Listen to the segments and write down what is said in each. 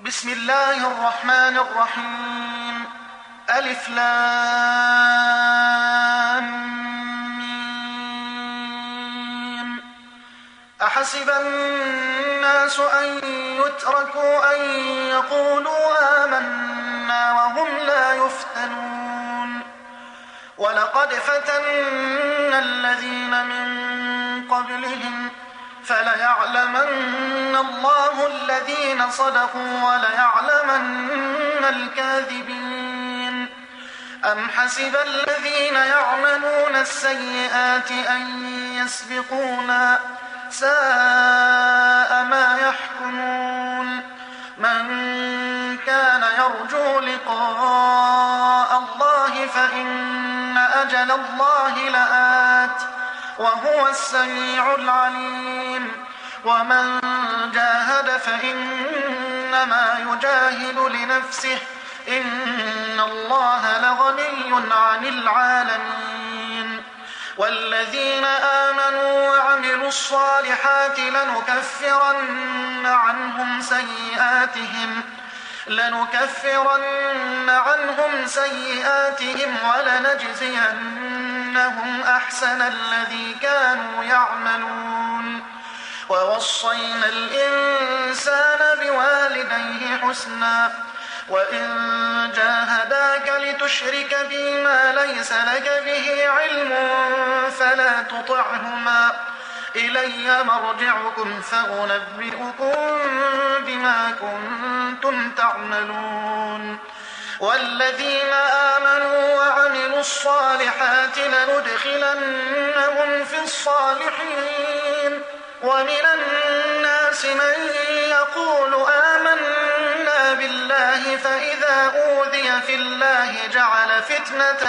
بسم الله الرحمن الرحيم. ألف لام ميم. أحسب الناس أن يتركوا أن يقولوا آمنا وهم لا يفتنون. ولقد فتنا الذين من قبلهم فليعلمن الله الذين صدقوا وليعلمن الكاذبين. أم حسب الذين يعملون السيئات أن يسبقونا ساء ما يحكمون. من كان يرجو لقاء الله فإن أجل الله لآت وهو السميع العليم. ومن جاهد فإنما يجاهد لنفسه إن الله لغني عن العالمين. والذين آمنوا وعملوا الصالحات لنكفرن عنهم سيئاتهم ولنجزينهم أحسن الذي كانوا يعملون. ووصينا الإنسان بوالديه حسنا وإن جاهداك لتشرك بي ما ليس لك به علم فلا تطعهما إلي مرجعكم فأنبئكم بما كنتم تعملون. والذين آمنوا وعملوا الصالحات لندخلنهم في الصالحين. ومن الناس من يقول آمنا بالله فإذا أوذي في الله جعل فتنة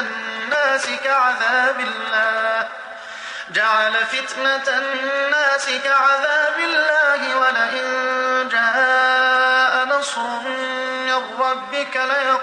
الناس كعذاب الله ولئن جاء نصر من ربك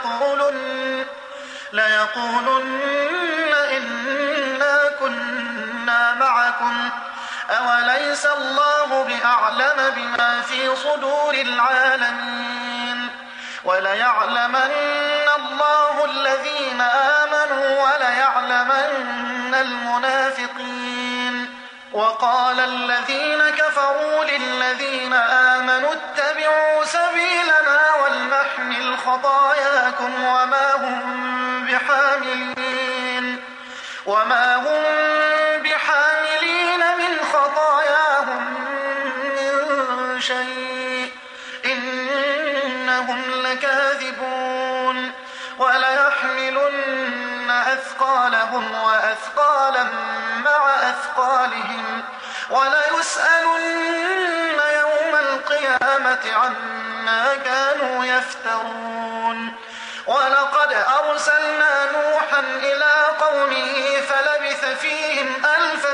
ليقولن إنا كنا معكم أوليس الله بأعلم بما في صدور العالمين. وليعلمن الله الذين آمنوا وليعلمن المنافقين. وقال الذين كفروا للذين آمنوا اتبعوا سبيلنا ولنحمل خطاياكم وما هم بحاملين من خطاياهم من شيء إنهم لكاذبون. وليحملن أثقالهم وأثقالا مع أثقالهم وليسألن يوم القيامة عما كانوا يفترون. ولقد أرسلنا نوحا إلى قومه فلبث فيهم ألف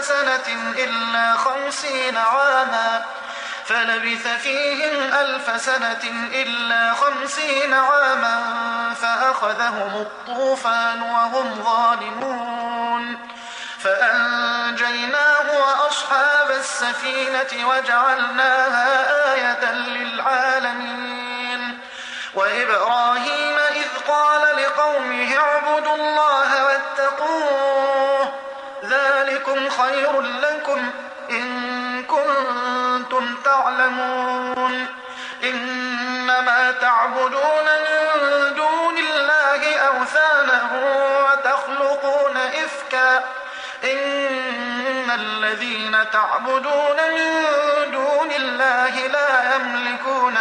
سنة إلا 50 عاما فأخذهم الطوفان وهم ظالمون. فأنجيناه وأصحاب السفينة وجعلناها آية للعالمين. وإبراهيم إذ قال لقومه اعبدوا الله واتقوه ذلكم خير لكم إن كنتم تعلمون. إنما تعبدون من دون الله أوثانا وتخلقون إفكا إن الذين تعبدون من دون الله لا يملكون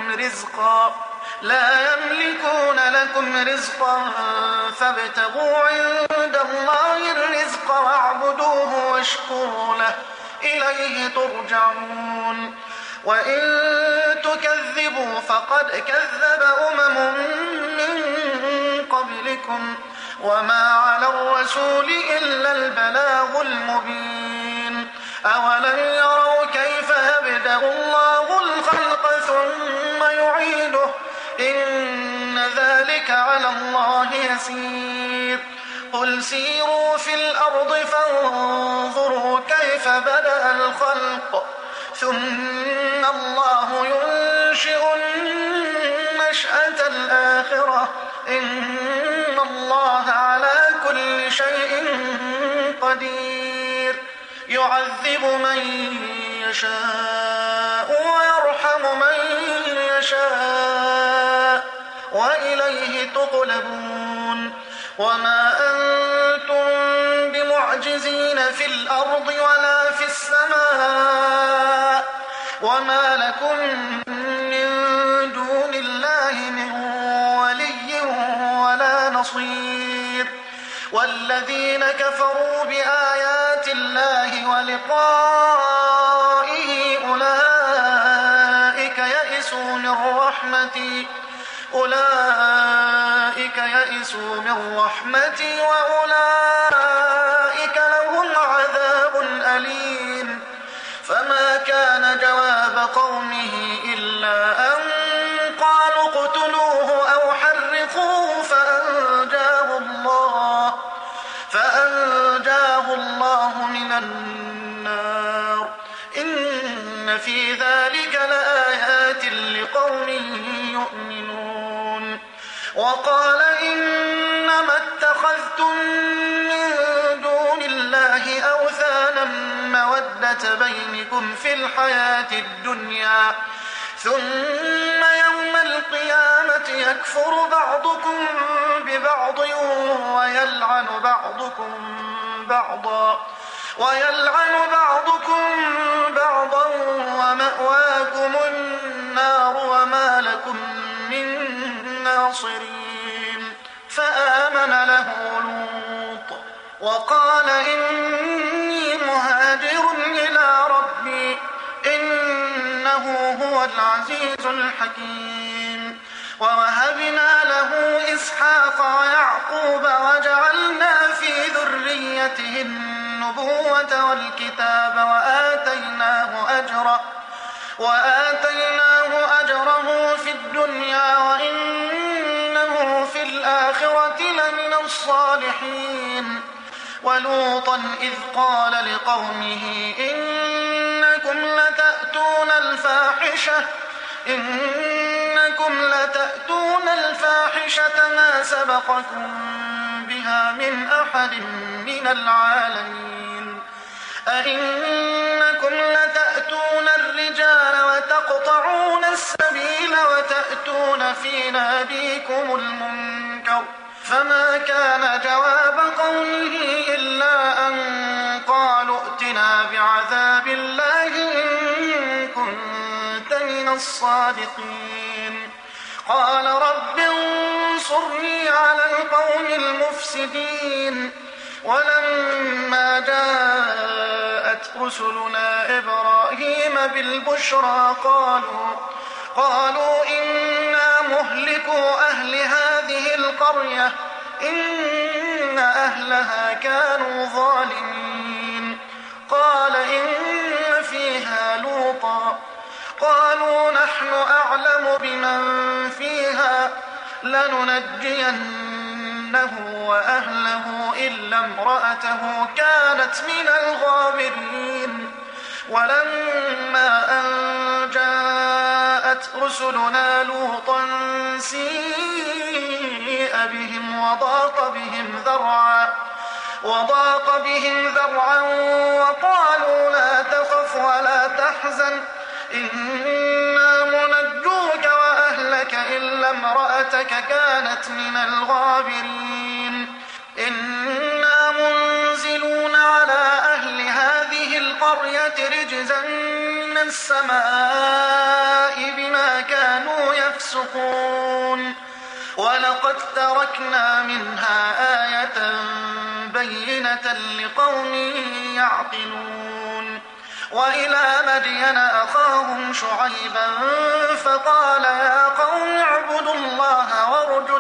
لكم رزقا فابتغوا عند الله الرزق واعبدوه واشكروا له إليه ترجعون. وإن تكذبوا فقد كذب أمم من قبلكم وما على الرسول إلا البلاغ المبين. أولم يروا كيف يبدأ الله الخلق ثم يعيده إن ذلك على الله يسير. قل سيروا في الأرض فانظروا كيف بدأ الخلق ثم الله ينشئ نشأة الآخرة إن الله على كل شيء قدير يعذب من يشاء ويرحم من يشاء وإليه تقلبون وما أنتم بمعجزين في الأرض ولا في السماء وما لكم من دون الله من ولي ولا نصير والذين كفروا بآيات الله ولقائه أولئك يئسوا من رحمتي وأولئك لهم عذاب أليم فما كان جواب قومه إلا أن قالوا اقتلوه أو حرقوه فأنجاه الله من النار إن في ذلك لآيات لقوم يؤمنون وقال إنما اتخذتم من دون الله أوثانا مودة بينكم في الحياة الدنيا ثم يوم القيامة يكفر بعضكم ببعض ويلعن بعضكم بعضا ومأواكم النار وما لكم من ناصرين فآمن له لوط وقال إني مهاجر إلى ربي إنه هو العزيز الحكيم ووهبنا له إسحاق ويعقوب وجعلنا في ذريته النبوة والكتاب وآتيناه أجره في الدنيا وإنه في الآخرة لمن الصالحين ولوطا إذ قال لقومه إنكم لتأتون الفاحشة ما سبقكم بها من أحد من العالمين أئنكم لتأتون الرجال وتقطعون السبيل وتأتون في ناديكم المنكر فما كان جواب قومه إلا أن قالوا ائتنا بعذاب الله إن كنت من الصادقين قال رب انصرني على القوم المفسدين ولما جاءت رسلنا إبراهيم بالبشرى قالوا إنا مهلكو أهل هذه القرية إن أهلها كانوا ظالمين قال إن فيها لوطا قالوا نحن أعلم بمن فيها لننجينه وأهله إلا امرأته كانت من الغابرين ولما أن جاءت رسلنا لوطا سيء بهم وضاق بهم ذرعا وقالوا لا تخف ولا تحزن إنا منجوك وأهلك إلا امرأتك كانت من الغابرين إنا منزلون على أهل هذه القرية رجزا من السماء بما كانوا يفسقون ولقد تركنا منها آية بينة لقوم يعقلون وإلى مدين أخاهم شعيبا فقال يا قوم اعبدوا الله وارجوا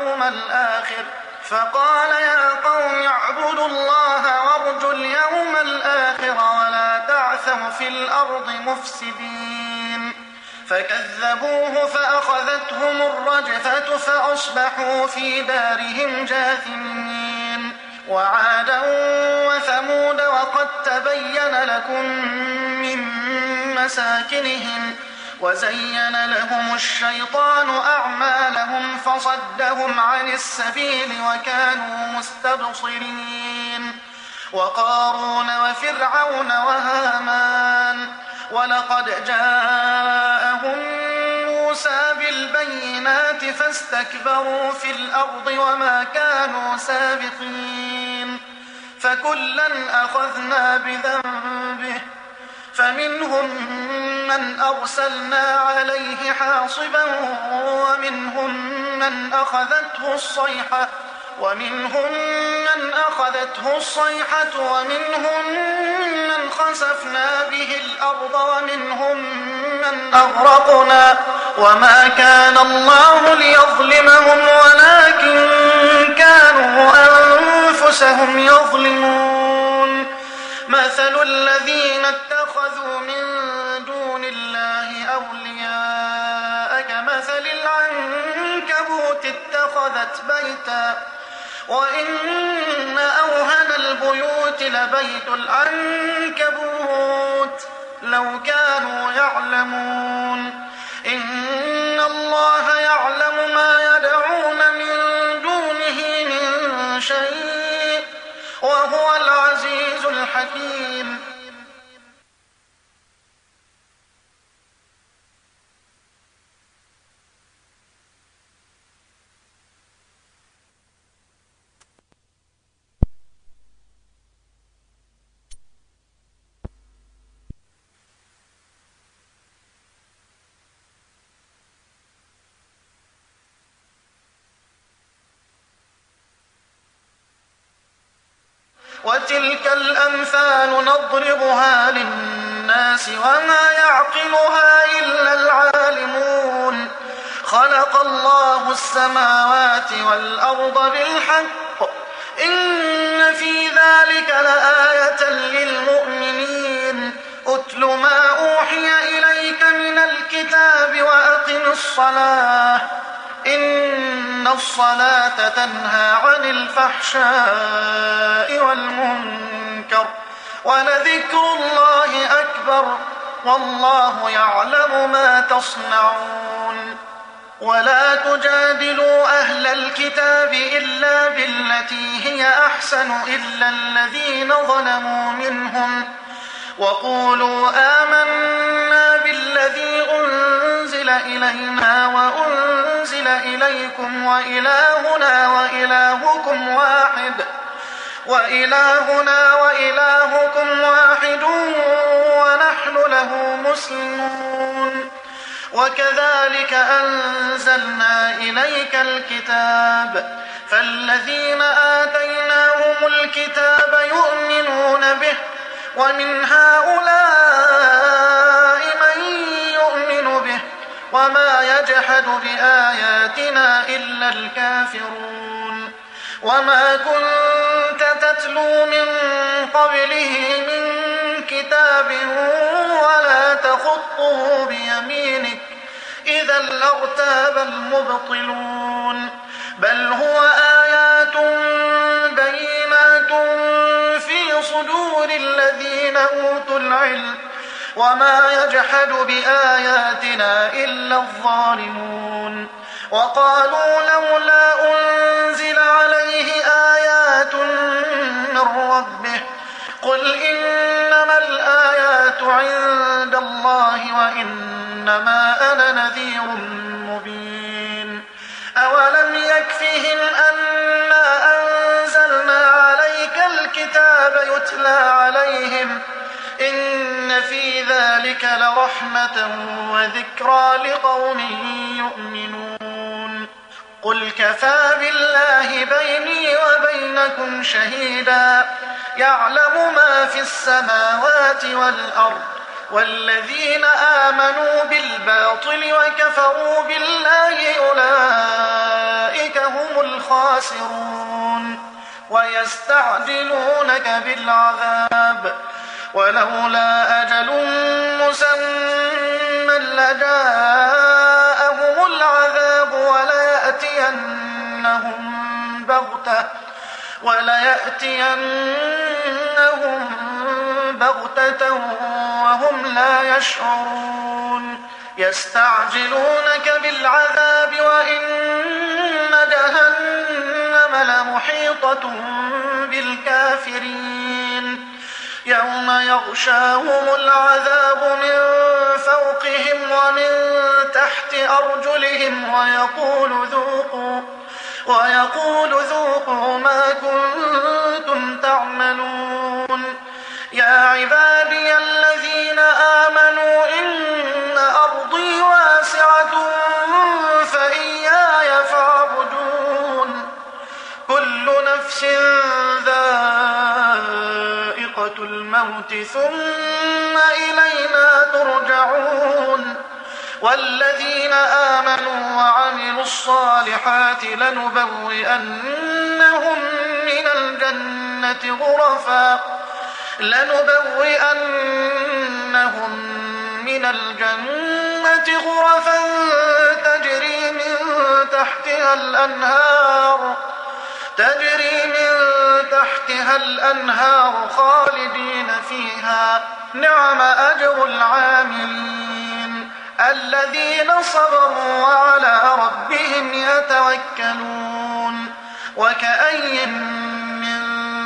اليوم الآخر ولا تعثوا في الأرض مفسدين فكذبوه فأخذتهم الرجفة فأصبحوا في دارهم جاثمين وعادا وثمود وقد تبين لكم من مساكنهم وزين لهم الشيطان أعمالهم فصدهم عن السبيل وكانوا مستبصرين وقارون وفرعون وهامان ولقد جاءهم موسى بالبينات فاستكبروا في الأرض وما كانوا سابقين فكلا أخذنا بذنبه فمنهم من أرسلنا عليه حاصبا ومنهم من أخذته الصيحة ومنهم من خسفنا به الأرض ومنهم من أغرقنا وما كان الله ليظلمهم ولكن كانوا أنفسهم يظلمون مثل الذين اتخذوا من دون الله أولياء كمثل العنكبوت اتخذت بيتا وإن أوهن البيوت لبيت العنكبوت لو كانوا يعلمون إن الله يعلم ما يدعون من دونه من شيء وهو العزيز الحكيم وتلك الأمثال نضربها للناس وما يعقلها إلا العالمون خلق الله السماوات والأرض بالحق إن في ذلك لآية للمؤمنين أتل ما أوحي إليك من الكتاب وأقم الصلاة إن الصلاة تنهى عن الفحشاء والمنكر ولذكر الله أكبر والله يعلم ما تصنعون ولا تجادلوا أهل الكتاب إلا بالتي هي أحسن إلا الذين ظلموا منهم وقولوا آمنا بالذي أنزل إلينا وأنزل إليكم وإلهنا وإلهكم واحد ونحن له مسلمون وكذلك أنزلنا إليك الكتاب فالذين آتيناهم الكتاب يؤمنون به ومن هؤلاء من يؤمن به وما يجحد بآياتنا إلا الكافرون وما كنت تتلو من قبله من كتاب ولا تخطه بيمينك إذا لارتاب المبطلون بل هو آيات بينات في صدور الذين أوتوا العلم وما يجحد بآياتنا إلا الظالمون وقالوا لولا أنزل عليه آيات من ربه قل إنما الآيات عند الله وإنما أنا نذير مبين أولم يكفهم أنا أنزلنا عليك الكتاب يتلى عليهم إن في ذلك لرحمة وذكرى لقوم يؤمنون قل كفى بالله بيني وبينكم شهيدا يعلم ما في السماوات والأرض والذين آمنوا بالباطل وكفروا بالله أولئك هم الخاسرون ويستعجلونك بالعذاب ولولا أجل مسمى لجاءهم العذاب وليأتينهم بغتة وهم لا يشعرون يستعجلونك بالعذاب وإن جهنم لمحيطة بالكافرين يوم يغشاهم العذاب من فوقهم ومن تحت أرجلهم ويقول ذوقوا ما كنتم تعملون يا عبادي الذين آمنوا إن أرضي واسعة فإياي فاعبدون كل نفس ذائقة الموت ثم إلينا ترجعون والذين آمنوا وعملوا الصالحات لنبوئنهم من الجنة غرفا تجري من تحتها الأنهار خالدين فيها نعم أجر العاملين الذين صبروا وعلى ربهم يتوكلون وكأي من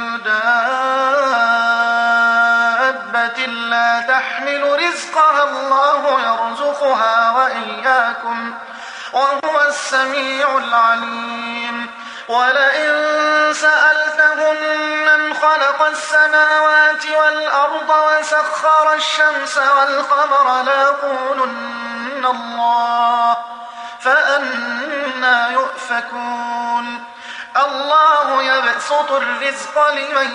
دابة لا تحمل رزقها الله يرزقها وإياكم وهو السميع العليم ولئن سألتهم من خلق السماوات والأرض وسخر الشمس والقمر ليقولن الله فأنى يؤفكون الله يبسط الرزق لمن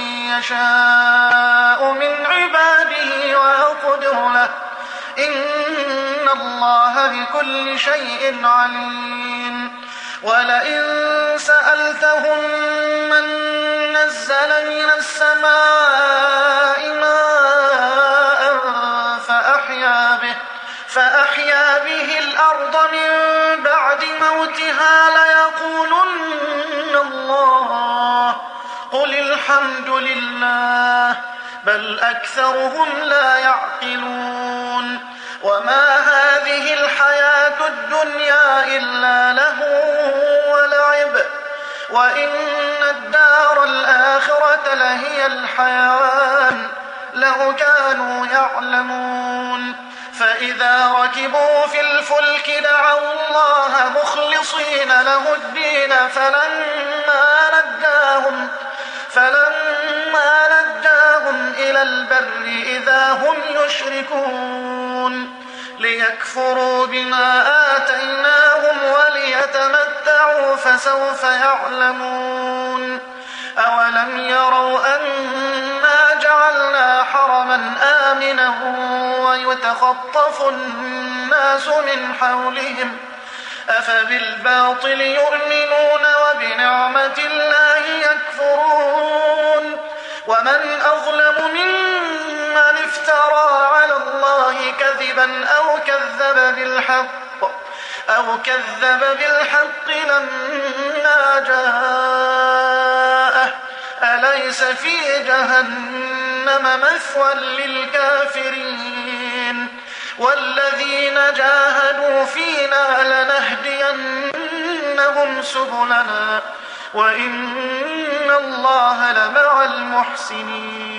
يشاء من عباده ويقدر له إن الله بكل شيء عليم ولئن سألتهم من نزل من السماء ماء فأحيا به الأرض من بعد موتها ليقولن الله قل الحمد لله بل أكثرهم لا يعقلون وما هذه الحياة الدنيا إلا لهو ولعب وإن الدار الآخرة لهي الحيوان لو كانوا يعلمون فإذا ركبوا في الفلك دعوا الله مخلصين له الدين فلما نجاهم إلى البر إذا هم يشركون ليكفروا بما آتيناهم وليتمتعوا فسوف يعلمون أولم يروا أنا جعلنا حرما آمنا ويتخطف الناس من حولهم أفبالباطل يؤمنون وبنعمة الله يكفرون ومن أظلم ممن افترى على الله كذبا أو كذب بالحق لما جاءه أليس في جهنم مثوى للكافرين والذين جاهدوا فينا لنهدينهم سبلنا وإن الله لمع المحسنين